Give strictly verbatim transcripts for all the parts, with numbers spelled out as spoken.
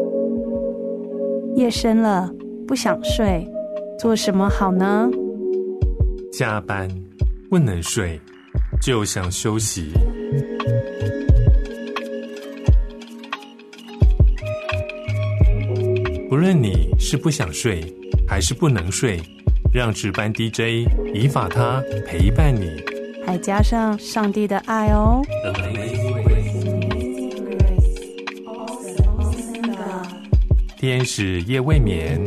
夜深了，不想睡，做什么好呢？ 加班不能睡，就想休息。不论你是不想睡还是不能睡，让值班 D J 以法他陪伴你， 还加上上帝的爱哦。 天使夜未眠，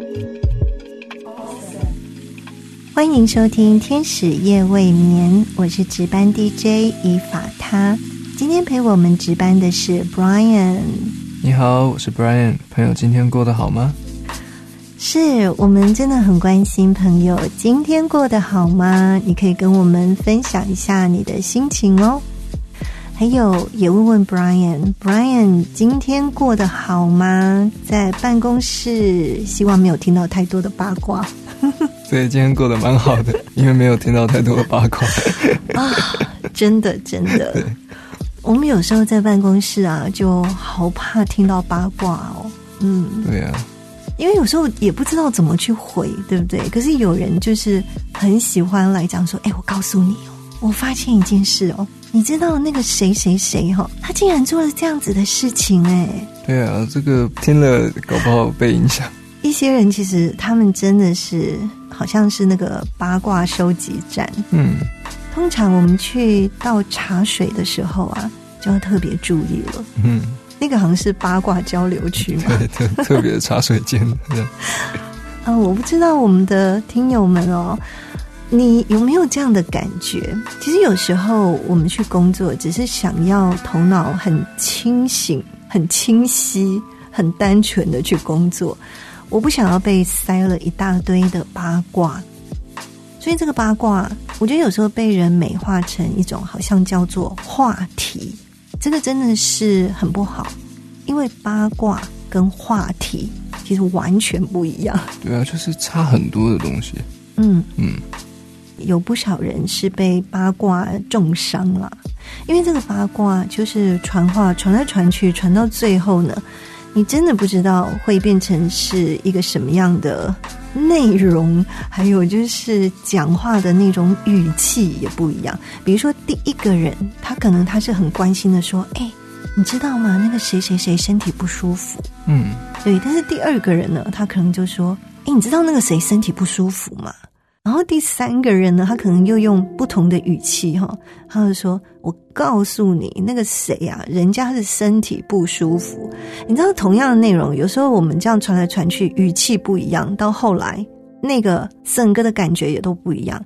欢迎收听天使夜未眠，我是值班 D J 以法他。今天陪我们值班的是 Brian。 你好，我是 Brian。 朋友今天过得好吗？ 是，我们真的很关心朋友今天过得好吗？你可以跟我们分享一下你的心情哦。还有也问问 Brian Brian 今天过得好吗？在办公室希望没有听到太多的八卦。 对，今天过得蛮好的，因为没有听到太多的八卦。 啊，真的真的，我们有时候在办公室啊，就好怕听到八卦哦。嗯， 对啊， 因为有时候也不知道怎么去回，对不对？可是有人就是很喜欢来讲说，哎，我告诉你哦，我发现一件事哦，你知道那个谁谁谁哈、哦，他竟然做了这样子的事情哎。 对啊，这个听了搞不好被影响。 一些人其实他们真的是好像是那个八卦收集站。嗯，通常我们去倒茶水的时候啊，就要特别注意了。嗯，那个好像是八卦交流区嘛。 对对，特别的茶水间。 啊，我不知道我们的听友们哦，你有没有这样的感觉？其实有时候我们去工作，只是想要头脑很清醒、很清晰、很单纯的去工作。我不想要被塞了一大堆的八卦，所以这个八卦，我觉得有时候被人美化成一种好像叫做话题，这个真的是很不好，因为八卦跟话题其实完全不一样。 对啊，就是差很多的东西。 嗯嗯，有不少人是被八卦重伤了，因为这个八卦就是传话传来传去，传到最后呢，你真的不知道会变成是一个什么样的内容，还有就是讲话的那种语气也不一样。比如说第一个人，他可能他是很关心的说，哎，你知道吗？那个谁谁谁身体不舒服。嗯，对。但是第二个人呢，他可能就说，哎，你知道那个谁身体不舒服吗？然后第三个人呢，他可能又用不同的语气哈，他就说，我告诉你那个谁啊，人家是身体不舒服。你知道同样的内容，有时候我们这样传来传去，语气不一样，到后来那个整个的感觉也都不一样。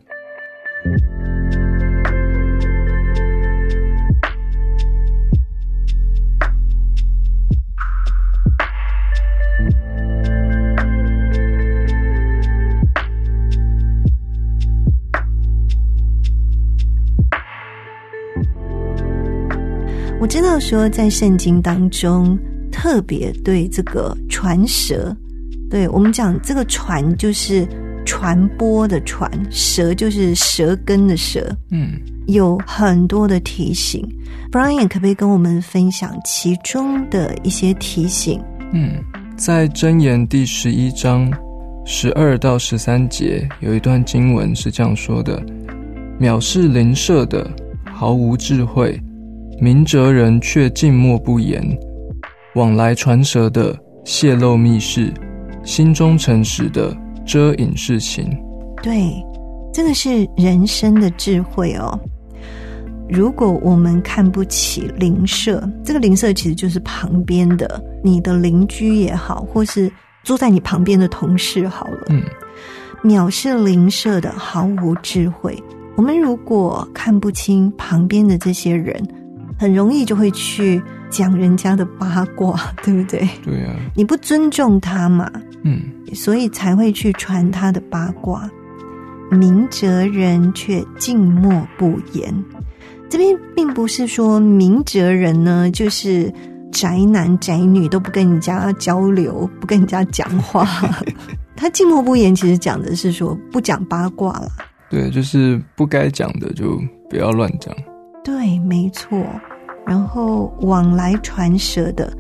我知道说在圣经当中特别对这个传舌，对我们讲这个传就是传播的传，舌就是舌根的舌，嗯，有很多的提醒。 Brian 可不可以跟我们分享其中的一些提醒？嗯， 在箴言第十一章十二到十三节有一段经文是这样说的：藐视邻舍的毫无智慧，明哲人却静默不言，往来传舌的泄露密事，心中诚实的遮隐事情。 对，这个是人生的智慧哦。如果我们看不起邻舍，这个邻舍其实就是旁边的你的邻居也好，或是坐在你旁边的同事好了。嗯，藐视邻舍的毫无智慧。我们如果看不清旁边的这些人，很容易就会去讲人家的八卦，对不对？ 对啊， 你不尊重他嘛，嗯，所以才会去传他的八卦。明哲人却静默不言，这边并不是说明哲人呢就是宅男宅女都不跟人家交流，不跟人家讲话。他静默不言其实讲的是说不讲八卦啦。 对，就是不该讲的就不要乱讲。 对，没错。然后往来传舌的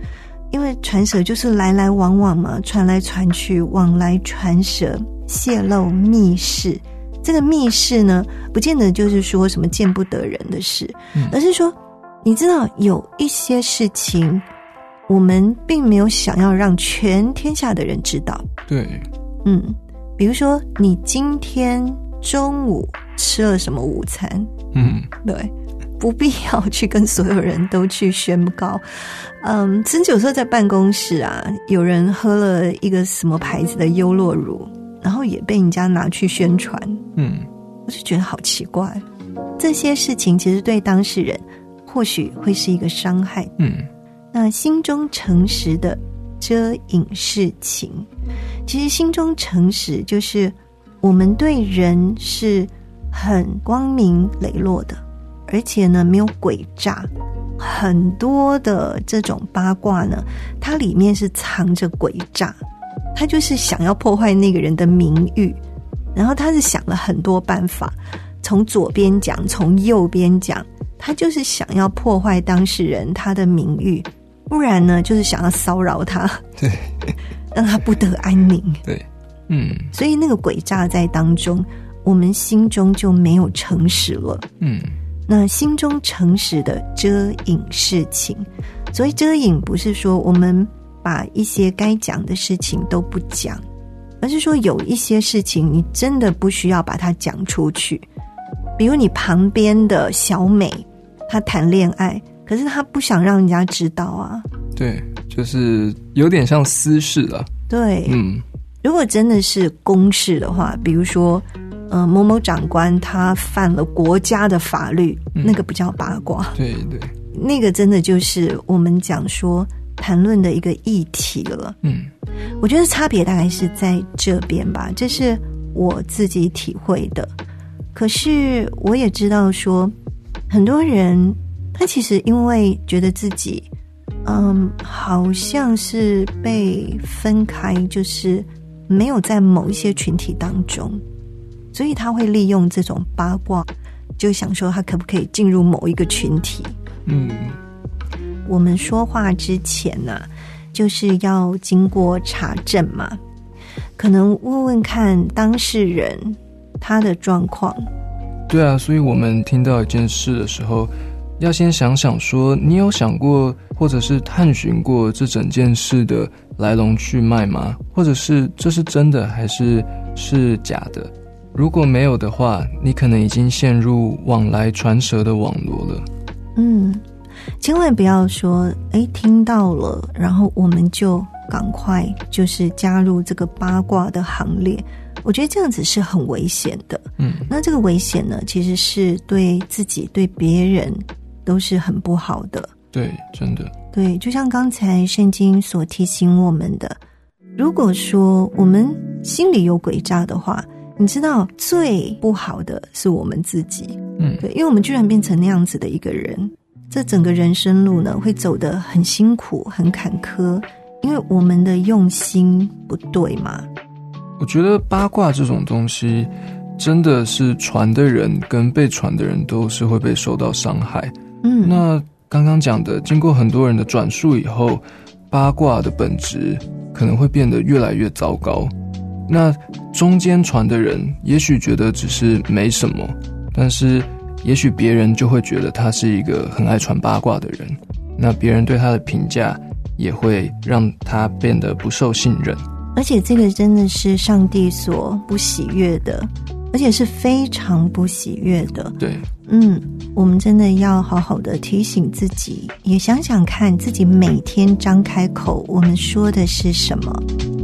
因为传舌就是来来往往嘛，传来传去，往来传舌，泄露密事。这个密事呢，不见得就是说什么见不得人的事，嗯、而是说，你知道有一些事情，我们并没有想要让全天下的人知道。 对， 嗯，比如说你今天中午吃了什么午餐， 嗯， 对，不必要去跟所有人都去宣告。嗯，甚至有时候在办公室啊，有人喝了一个什么牌子的优酪乳，然后也被人家拿去宣传， 嗯， 我就觉得好奇怪。这些事情其实对当事人或许会是一个伤害， 嗯， 那心中诚实的遮隐事情，其实心中诚实就是我们对人是很光明磊落的，而且呢没有诡诈。很多的这种八卦呢，它里面是藏着诡诈，他就是想要破坏那个人的名誉，然后他是想了很多办法，从左边讲，从右边讲，他就是想要破坏当事人他的名誉，不然呢就是想要骚扰他， 对， 让他不得安宁。 对，嗯， 所以那个诡诈在当中，我们心中就没有诚实了。 嗯， 那心中诚实的遮隐事情，所谓遮隐不是说我们把一些该讲的事情都不讲，而是说有一些事情你真的不需要把它讲出去。比如你旁边的小美，她谈恋爱，可是她不想让人家知道啊。 对，就是有点像私事了。 对， 嗯， 如果真的是公事的话，比如说呃，某某长官他犯了国家的法律，嗯、那个不叫八卦。 对对， 那个真的就是我们讲说谈论的一个议题了。 嗯， 我觉得差别大概是在这边吧，这是我自己体会的。可是我也知道说，很多人他其实因为觉得自己嗯，好像是被分开，就是没有在某一些群体当中，所以他会利用这种八卦，就想说他可不可以进入某一个群体。 嗯， 我们说话之前呢、啊，就是要经过查证嘛，可能问问看当事人他的状况。 对啊，所以我们听到一件事的时候，要先想想说，你有想过或者是探寻过这整件事的来龙去脉吗？或者是这是真的还是是假的？如果没有的话，你可能已经陷入往来传舌的网罗了。 嗯，千万不要说诶听到了，然后我们就赶快就是加入这个八卦的行列。我觉得这样子是很危险的。 嗯， 那这个危险呢，其实是对自己对别人都是很不好的。 对，真的。 对，就像刚才圣经所提醒我们的，如果说我们心里有诡诈的话，你知道最不好的是我们自己。 嗯， 对，因为我们居然变成那样子的一个人，这整个人生路呢会走得很辛苦很坎坷，因为我们的用心不对嘛。 我觉得八卦这种东西真的是传的人跟被传的人都是会被受到伤害。 嗯， 那刚刚讲的经过很多人的转述以后，八卦的本质可能会变得越来越糟糕。那中间传的人也许觉得只是没什么，但是也许别人就会觉得他是一个很爱传八卦的人，那别人对他的评价也会让他变得不受信任。 而且这个真的是上帝所不喜悦的，而且是非常不喜悦的。 对， 嗯，我们真的要好好的提醒自己，也想想看自己每天张开口，我们说的是什么。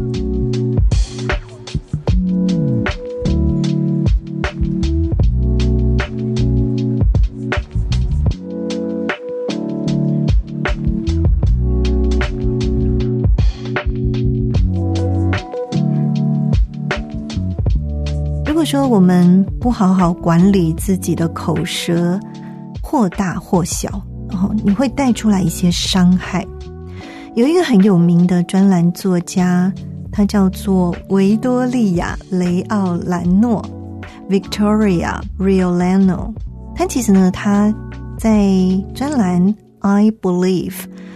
如果说我们不好好管理自己的口舌，或大或小，然后你会带出来一些伤害。有一个很有名的专栏作家，他叫做维多利亚·雷奥兰诺 Victoria Riolano。他其实呢，他在专栏 I Believe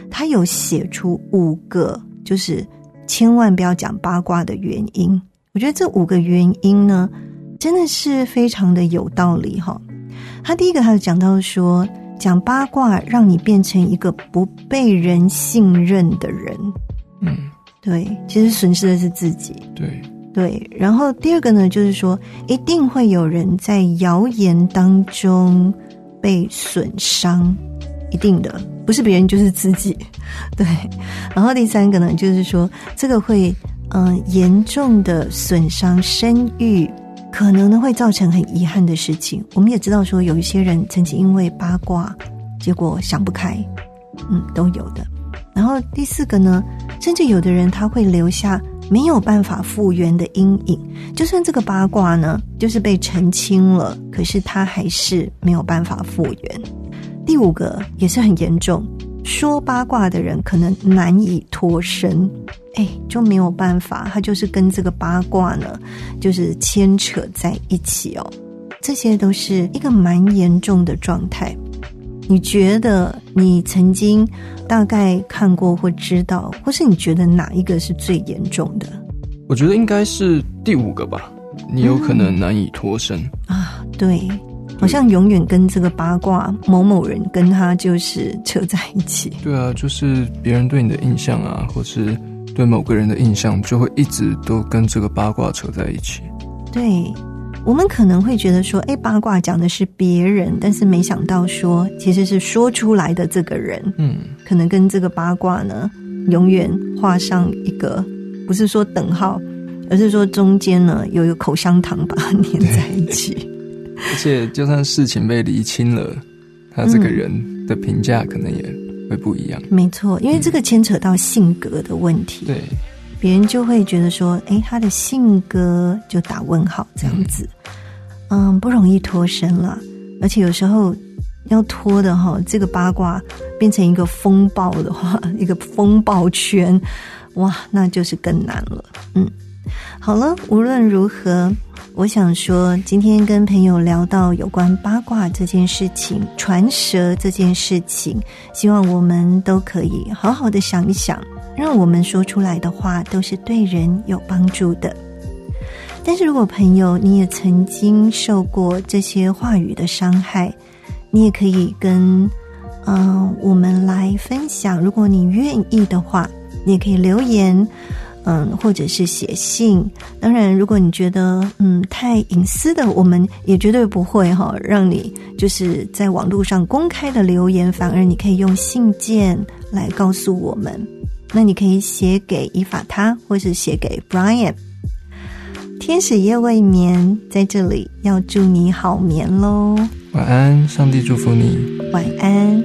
他有写出五个就是千万不要讲八卦的原因。我觉得这五个原因呢真的是非常的有道理哈。他第一个他就讲到说，讲八卦让你变成一个不被人信任的人。 嗯， 对，其实损失的是自己。 对对，然后第二个呢就是说，一定会有人在谣言当中被损伤，一定的，不是别人就是自己。对，然后第三个呢就是说，这个会嗯、呃、严重的损伤声誉，可能呢会造成很遗憾的事情。我们也知道说有一些人曾经因为八卦结果想不开，嗯，都有的。然后第四个呢，甚至有的人他会留下没有办法复原的阴影，就算这个八卦呢就是被澄清了，可是他还是没有办法复原。第五个也是很严重，说八卦的人可能难以脱身，哎，就没有办法，他就是跟这个八卦呢就是牵扯在一起哦。这些都是一个蛮严重的状态。你觉得你曾经大概看过或知道，或是你觉得哪一个是最严重的？ 我觉得应该是第五个吧，你有可能难以脱身、 嗯、啊，对，好像永远跟这个八卦某某人跟他就是扯在一起。 对啊，就是别人对你的印象啊，或是对某个人的印象，就会一直都跟这个八卦扯在一起。 对，我们可能会觉得说，哎，八卦讲的是别人，但是没想到说其实是说出来的这个人，嗯，可能跟这个八卦呢永远画上一个，不是说等号，而是说中间呢有一个口香糖把它粘在一起。 而且就算事情被厘清了，他这个人的评价可能也会不一样、 嗯、没错，因为这个牵扯到性格的问题、 嗯、对， 别人就会觉得说，诶，他的性格就打问号这样子，嗯, 嗯，不容易脱身了。而且有时候要脱的哈，这个八卦变成一个风暴的话，一个风暴圈，哇，那就是更难了。嗯，好了，无论如何，我想说，今天跟朋友聊到有关八卦这件事情，传舌这件事情，希望我们都可以好好的想一想，让我们说出来的话都是对人有帮助的。但是如果朋友你也曾经受过这些话语的伤害，你也可以跟嗯、呃、我们来分享，如果你愿意的话，你也可以留言，嗯，或者是写信。当然如果你觉得嗯太隐私的，我们也绝对不会哈让你就是在网络上公开的留言，反而你可以用信件来告诉我们。那你可以写给伊法他，或是写给 Brian。 天使夜未眠在这里要祝你好眠咯， 晚安，上帝祝福你， 晚安。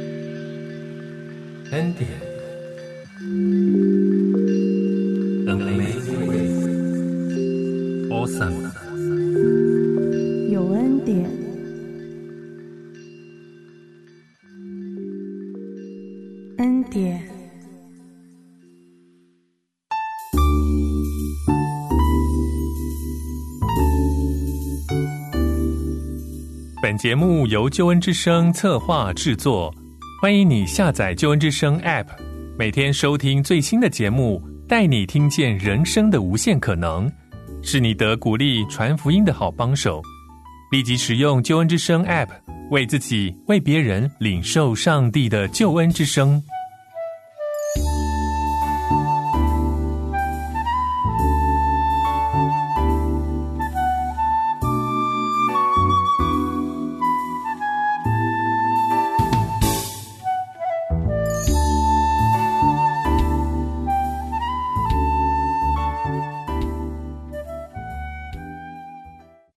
恩典 Amazing Grace Awesome 有恩典，恩典。 本节目由救恩之声策划制作，欢迎你下载救恩之声 App， 每天收听最新的节目，带你听见人生的无限可能，是你得鼓励传福音的好帮手。立即使用救恩之声 App， 为自己为别人领受上帝的救恩之声。